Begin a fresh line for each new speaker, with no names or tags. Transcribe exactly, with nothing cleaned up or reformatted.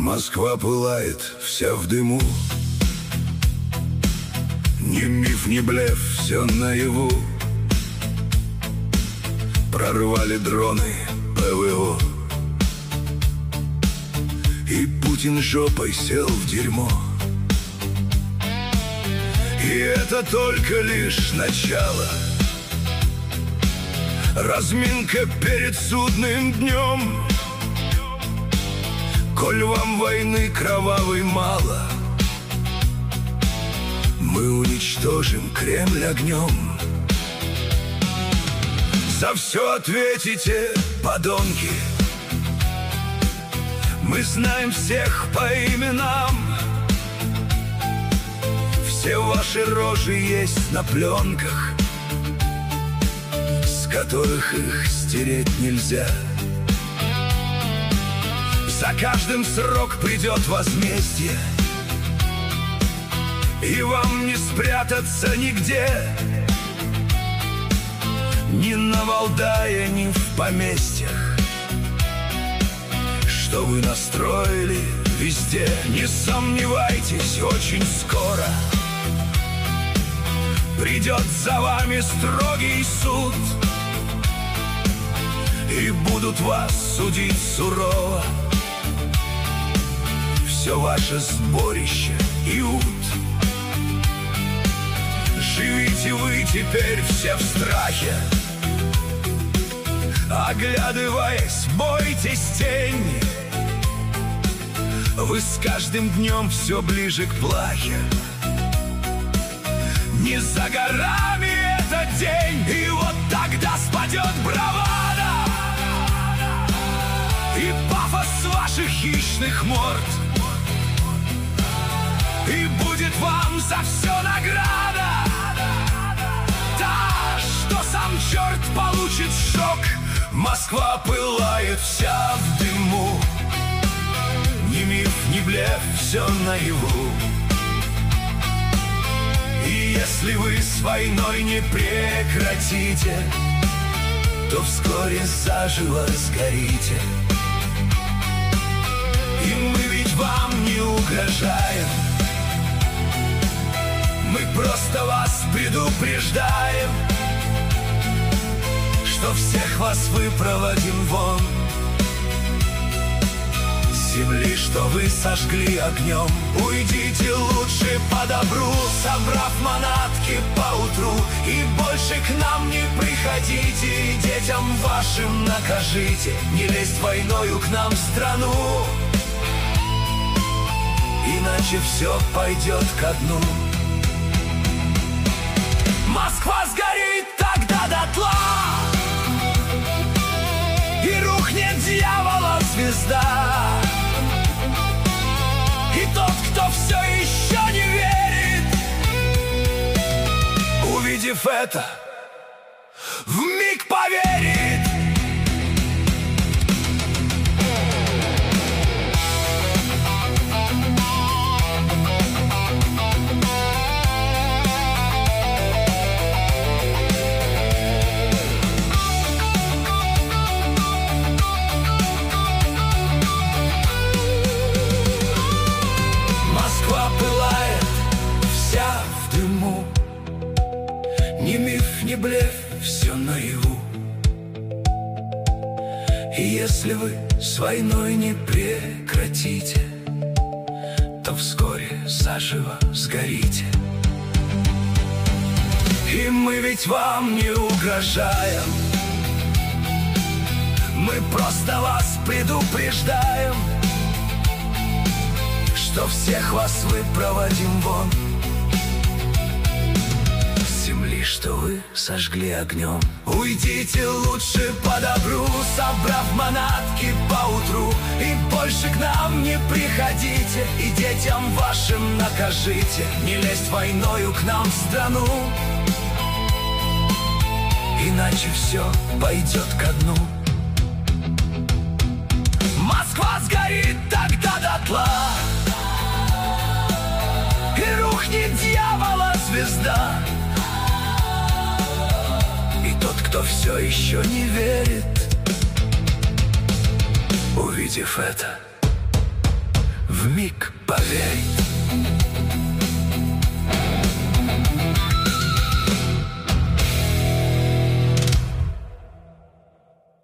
Москва пылает, вся в дыму. Ни миф, ни блеф, все наяву. Прорвали дроны ПВО, и Путин жопой сел в дерьмо. И это только лишь начало. Разминка перед судным днем. Коль вам войны кровавой мало, мы уничтожим Кремль огнем. За все ответите, подонки. Мы знаем всех по именам. Все ваши рожи есть на пленках, с которых их стереть нельзя. За каждым срок придет возмездие, и вам не спрятаться нигде. Ни на Валдае, ни в поместьях, что вы настроили везде. Не сомневайтесь, очень скоро придет за вами строгий суд, и будут вас судить сурово. Все ваше сборище иуд. Живите вы теперь все в страхе, оглядываясь, бойтесь тени. Вы с каждым днем все ближе к плахе. Не за горами этот день, и вот тогда спадет бравада и пафос ваших хищных морд. И будет вам за все награда, та, что сам черт получит шок. Москва пылает вся в дыму. Ни миф, ни блеф, все наяву. И если вы с войной не прекратите, то вскоре заживо сгорите. И мы ведь вам не угрожаем, мы просто вас предупреждаем, что всех вас выпроводим вон с земли, что вы сожгли огнем. Уйдите лучше по добру, собрав манатки поутру, и больше к нам не приходите, и детям вашим накажите не лезть войною к нам в страну, иначе все пойдет ко дну. Москва сгорит тогда дотла, и рухнет дьявола звезда. И тот, кто все еще не верит, увидев это, вмиг поверит. Ни миф, ни блеф, все наяву. И если вы с войной не прекратите, то вскоре заживо сгорите. И мы ведь вам не угрожаем, мы просто вас предупреждаем, что всех вас выпроводим вон с земли, что вы сожгли огнем. Уйдите лучше по добру, собрав манатки поутру, и больше к нам не приходите, и детям вашим накажите не лезть войною к нам в страну, иначе все пойдет ко дну. Москва сгорит тогда дотла, и рухнет дьявола звезда. И тот, кто все еще не верит, увидев это, вмиг, поверь.